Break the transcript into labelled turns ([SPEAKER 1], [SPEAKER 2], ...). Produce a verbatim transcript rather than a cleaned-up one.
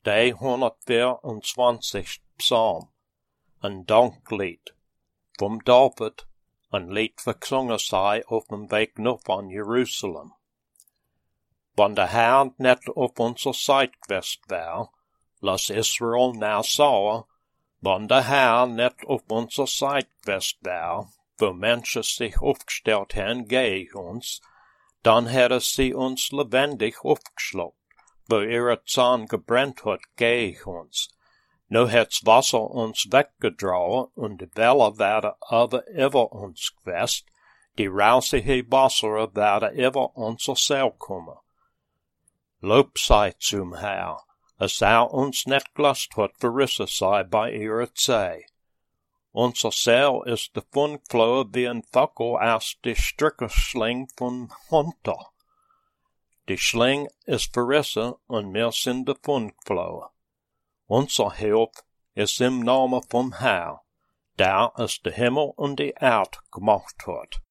[SPEAKER 1] Der hundertvierundzwanzigste Psalm, een danklied, vom David, een lied verklongen zij op dem Weg naar van Jeruzalem. Want de Herr net op onze side geweest wär, las Israel nou sauer, want de Herr net op onze side geweest wär, wo mensen zich opgesteld hebben gegen ons, dan hadden sie ons lebendig opgeschluckt, wo ihre Zahn gebrennt hat gegen ons. Nu het's Wasser ons weggedragen, und de Wellen werden over über ons geweest, die rausige Wasser werden über onze Seil kommen. Lob sei zum Herr, es er ons net gelast hat verrissen sei bei ihrer Zee. Onze Seil is de Fundflohe wie een Fackel aus de Strickersling von Hunter. Die Schling is verrissen und wir sind de Fundflohe. Unser Hilf ist im Namen vom Herr, der es de Himmel und die Erd gemacht hat.